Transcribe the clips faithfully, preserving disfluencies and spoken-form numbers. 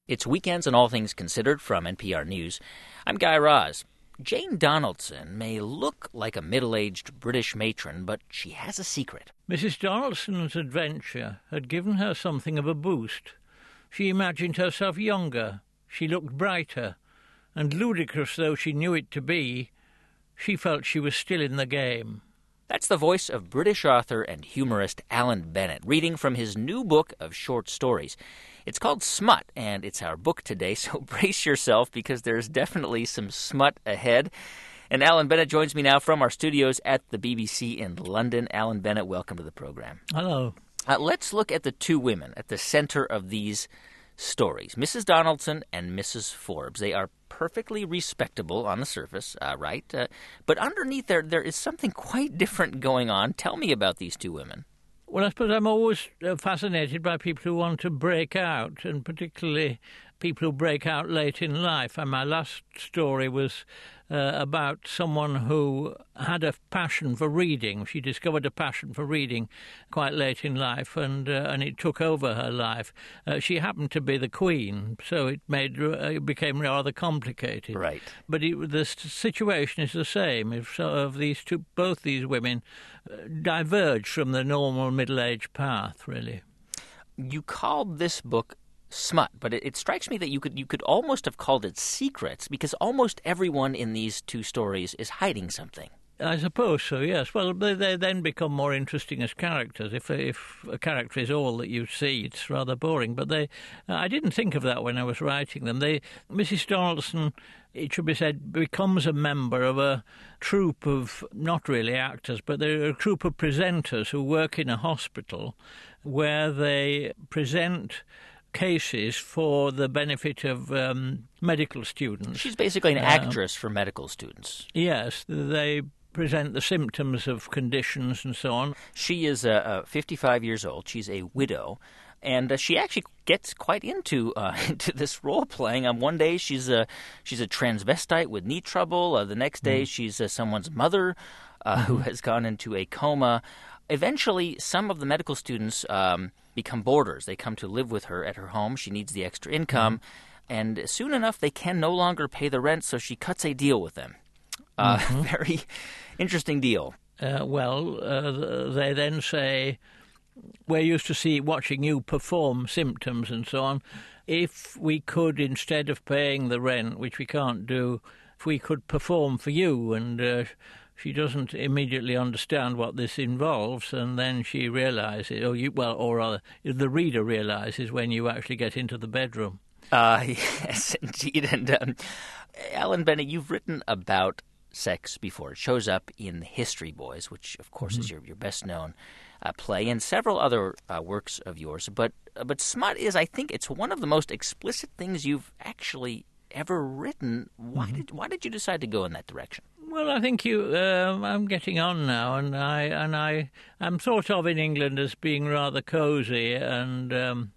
It's Weekends and All Things Considered from N P R News. I'm Guy Raz. Jane Donaldson may look like a middle-aged British matron, but she has a secret. Missus Donaldson's adventure had given her something of a boost. She imagined herself younger, she looked brighter, and ludicrous though she knew it to be, she felt she was still in the game. That's the voice of British author and humorist Alan Bennett, reading from his new book of short stories. It's called Smut, and it's our book today, so brace yourself because there's definitely some smut ahead. And Alan Bennett joins me now from our studios at the B B C in London. Alan Bennett, welcome to the program. Hello. Uh, let's look at the two women at the center of these stories, Missus Donaldson and Missus Forbes. They are perfectly respectable on the surface, uh, right? Uh, but underneath there, there is something quite different going on. Tell me about these two women. Well, I suppose I'm always fascinated by people who want to break out, and particularly people who break out late in life. And my last story was uh, about someone who had a passion for reading. She discovered a passion for reading quite late in life, and uh, and it took over her life. Uh, she happened to be the queen, so it made uh, it became rather complicated. Right. But it, the situation is the same. If so, of these two, both these women uh, diverge from the normal middle-age path, really. You called this book Smut, but it, it strikes me that you could you could almost have called it Secrets, because almost everyone in these two stories is hiding something. I suppose so, yes. Well, they, they then become more interesting as characters. If if a character is all that you see, it's rather boring. But they, I didn't think of that when I was writing them. They, Missus Donaldson, it should be said, becomes a member of a troupe of, not really actors, but they're a troupe of presenters who work in a hospital where they present cases for the benefit of um, medical students. She's basically an Uh, actress for medical students. Yes, they present the symptoms of conditions and so on. She is uh, uh, fifty-five years old. She's a widow. And uh, she actually gets quite into uh, into this role playing. Um, one day she's a she's a transvestite with knee trouble. Uh, the next day mm. she's uh, someone's mother uh, who has gone into a coma. Eventually, some of the medical students um, become boarders. They come to live with her at her home. She needs the extra income, mm. and soon enough they can no longer pay the rent. So she cuts a deal with them. Uh, mm-hmm. Very interesting deal. Uh, well, uh, they then say, we're used to see watching you perform symptoms and so on. If we could, instead of paying the rent, which we can't do, if we could perform for you. And uh, she doesn't immediately understand what this involves, and then she realizes, or you, well, or rather, the reader realizes when you actually get into the bedroom. Uh, yes, indeed. And um, Alan Bennett, you've written about sex before. It shows up in History Boys, which, of course, mm-hmm. is your, your best-known uh, play, and several other uh, works of yours. But uh, but smut is, I think, it's one of the most explicit things you've actually ever written. Why mm-hmm. did why did you decide to go in that direction? Well, I think you. Uh, I'm getting on now, and I and I am thought of in England as being rather cosy and Um,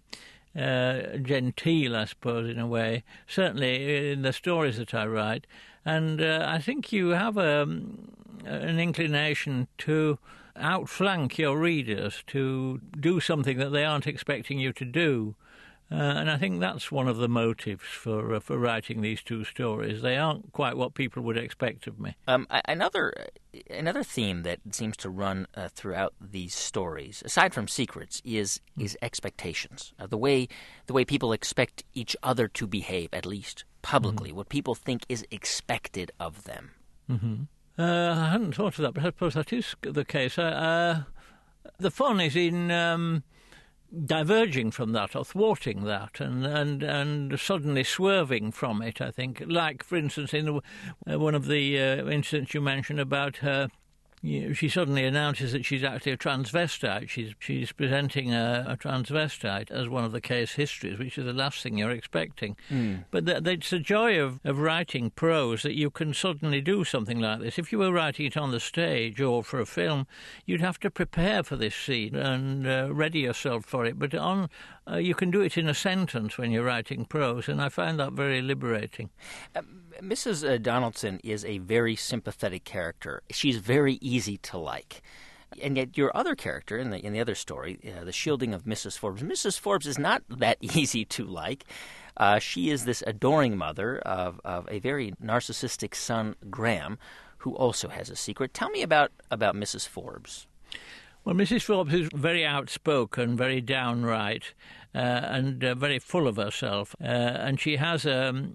Uh, genteel, I suppose, in a way, certainly in the stories that I write. And uh, I think you have a, an inclination to outflank your readers, to do something that they aren't expecting you to do. Uh, and I think that's one of the motives for uh, for writing these two stories. They aren't quite what people would expect of me. Um, another another theme that seems to run uh, throughout these stories, aside from secrets, is is expectations. Uh, the way the way people expect each other to behave, at least publicly, mm-hmm. what people think is expected of them. Mm-hmm. Uh, I hadn't thought of that, but I suppose that is the case. Uh, uh, the fun is in Um, diverging from that or thwarting that and, and, and suddenly swerving from it, I think. Like, for instance, in the, uh, one of the uh, incidents you mentioned about her, you know, she suddenly announces that she's actually a transvestite. She's she's presenting a, a transvestite as one of the case histories, which is the last thing you're expecting. Mm. But th- it's the joy of, of writing prose that you can suddenly do something like this. If you were writing it on the stage or for a film, you'd have to prepare for this scene and uh, ready yourself for it. But on uh, you can do it in a sentence when you're writing prose, and I find that very liberating. Um, Missus Donaldson is a very sympathetic character. She's very easy to like. And yet your other character in the in the other story, uh, the shielding of Missus Forbes, Missus Forbes is not that easy to like. Uh, she is this adoring mother of, of a very narcissistic son, Graham, who also has a secret. Tell me about, about Missus Forbes. Well, Missus Forbes is very outspoken, very downright, uh, and uh, very full of herself. Uh, and she has um,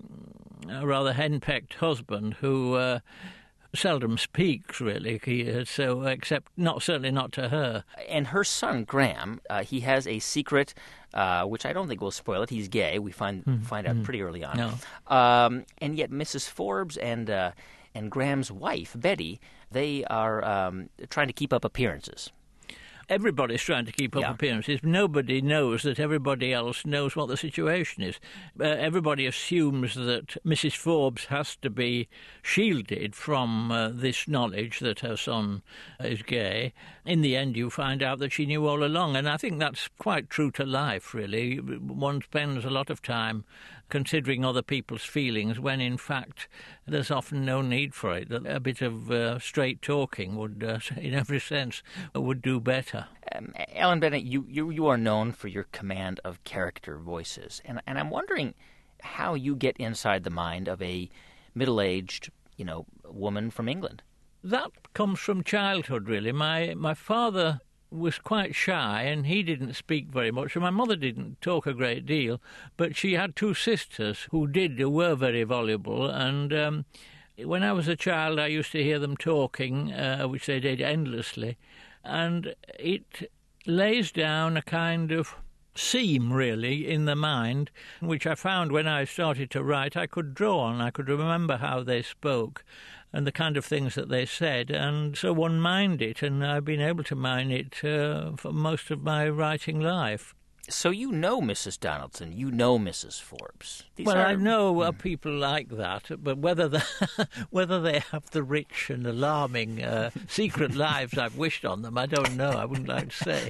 a rather henpecked husband who uh, seldom speaks, really. He, so, except not certainly not to her. And her son, Graham, uh, he has a secret, uh, which I don't think will spoil it. He's gay. We find mm, find out mm, pretty early on. No. Um, and yet, Missus Forbes and uh, and Graham's wife, Betty, they are um, trying to keep up appearances. Everybody's trying to keep up yeah. appearances. Nobody knows that everybody else knows what the situation is. Uh, everybody assumes that Missus Forbes has to be shielded from uh, this knowledge that her son is gay. In the end, you find out that she knew all along, and I think that's quite true to life, really. One spends a lot of time considering other people's feelings when, in fact, there's often no need for it. A bit of uh, straight talking would, uh, in every sense, would do better. Um, Alan Bennett, you, you you are known for your command of character voices, and and I'm wondering how you get inside the mind of a middle-aged, you know, woman from England. That comes from childhood, really. My my father was quite shy, and he didn't speak very much, and my mother didn't talk a great deal, but she had two sisters who did, who were very voluble, and um, when I was a child I used to hear them talking, uh, which they did endlessly, and it lays down a kind of seam, really, in the mind, which I found when I started to write I could draw on. I could remember how they spoke and the kind of things that they said, and so one mined it, and I've been able to mine it uh, for most of my writing life. So you know Missus Donaldson, you know Missus Forbes. These well, are... I know uh, people like that, but whether the, whether they have the rich and alarming uh, secret lives I've wished on them, I don't know. I wouldn't like to say.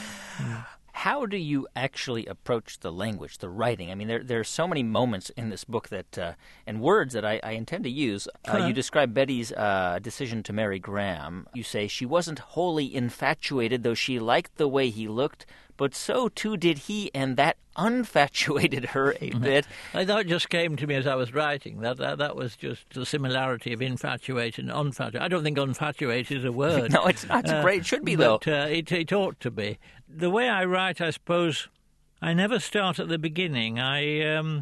Mm. How do you actually approach the language, the writing? I mean, there there are so many moments in this book that uh, and words that I, I intend to use. Uh, you describe Betty's uh, decision to marry Graham. You say she wasn't wholly infatuated, though she liked the way he looked, but so too did he, and that unfatuated her a bit. I thought it just came to me as I was writing. That that, that was just the similarity of infatuated and unfatuated. I don't think unfatuated is a word. No, it's not. It's uh, great. It should be, but, though. Uh, it, it ought to be. The way I write, I suppose, I never start at the beginning. I um,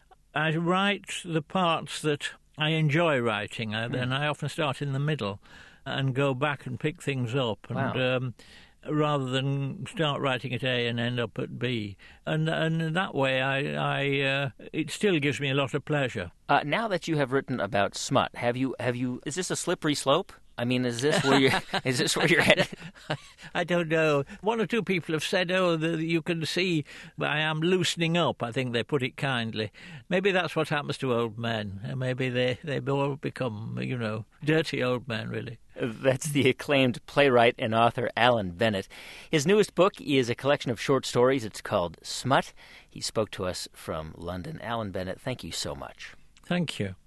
I write the parts that I enjoy writing, and then I often start in the middle and go back and pick things up. And wow. um, rather than start writing at A and end up at B. And and that way, I, I uh, it still gives me a lot of pleasure. Uh, now that you have written about smut, have you have you? Is this a slippery slope? I mean, is this where you is this where you're headed? I don't know. One or two people have said, "Oh, the, you can see I am loosening up." I think they put it kindly. Maybe that's what happens to old men. Maybe they they all become, you know, dirty old men, really. That's the acclaimed playwright and author Alan Bennett. His newest book is a collection of short stories. It's called Smut. He spoke to us from London. Alan Bennett, thank you so much. Thank you.